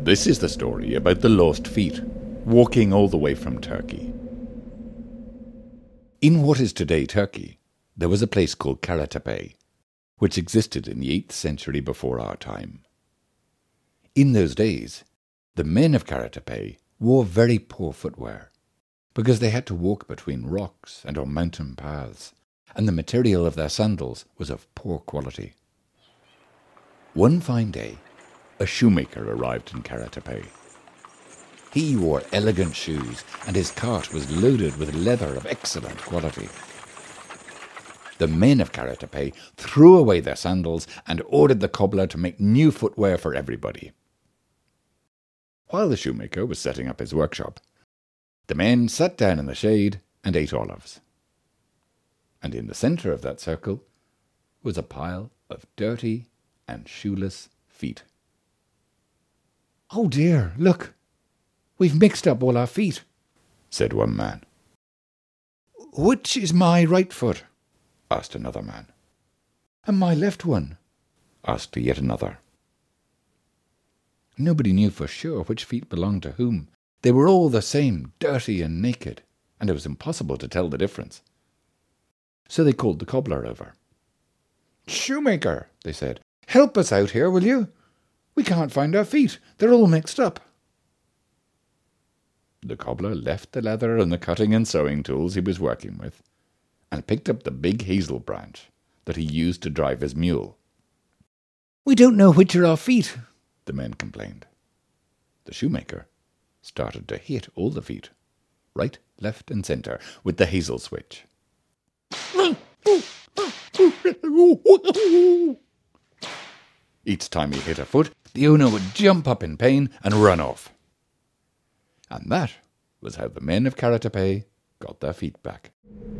This is the story about the lost feet, walking all the way from Turkey. In what is today Turkey, there was a place called Karatepe, which existed in the 8th century before our time. In those days, the men of Karatepe wore very poor footwear, because they had to walk between rocks and on mountain paths, and the material of their sandals was of poor quality. One fine day, a shoemaker arrived in Karatepe. He wore elegant shoes, and his cart was loaded with leather of excellent quality. The men of Karatepe threw away their sandals and ordered the cobbler to make new footwear for everybody. While the shoemaker was setting up his workshop, the men sat down in the shade and ate olives. And in the centre of that circle was a pile of dirty and shoeless feet. "Oh dear, look, we've mixed up all our feet," said one man. "Which is my right foot?" asked another man. "And my left one?" asked yet another. Nobody knew for sure which feet belonged to whom. They were all the same, dirty and naked, and it was impossible to tell the difference. So they called the cobbler over. "Shoemaker," they said, "help us out here, will you? We can't find our feet. They're all mixed up." The cobbler left the leather and the cutting and sewing tools he was working with, and picked up the big hazel branch that he used to drive his mule. "We don't know which are our feet," the men complained. The shoemaker started to hit all the feet, right, left, and centre, with the hazel switch. Each time he hit a foot, the owner would jump up in pain and run off. And that was how the men of Karatepe got their feet back.